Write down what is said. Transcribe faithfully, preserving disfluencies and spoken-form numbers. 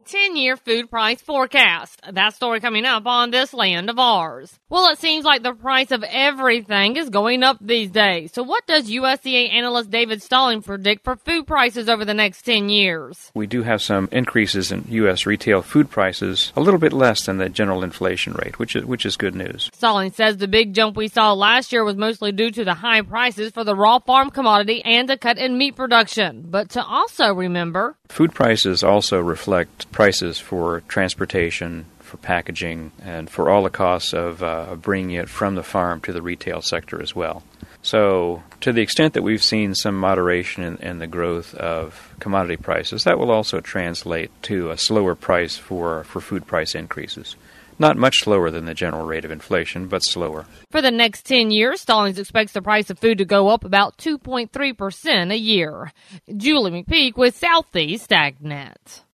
ten-year food price forecast. That story coming up on This Land of Ours. Well, it seems like the price of everything is going up these days. So what does U S D A analyst David Stalling predict for food prices over the next ten years? We do have some increases in U S retail food prices, a little bit less than the general inflation rate, which is which is good news. Stalling says the big jump we saw last year was mostly due to the high prices for the raw farm commodity and a cut in meat production. But to also remember, food prices also reflect prices for transportation, for packaging, and for all the costs of uh, bringing it from the farm to the retail sector as well. So to the extent that we've seen some moderation in, in the growth of commodity prices, that will also translate to a slower price for, for food price increases. Not much slower than the general rate of inflation, but slower. For the next ten years, Stallings expects the price of food to go up about two point three percent a year. Julie McPeak with Southeast AgNet.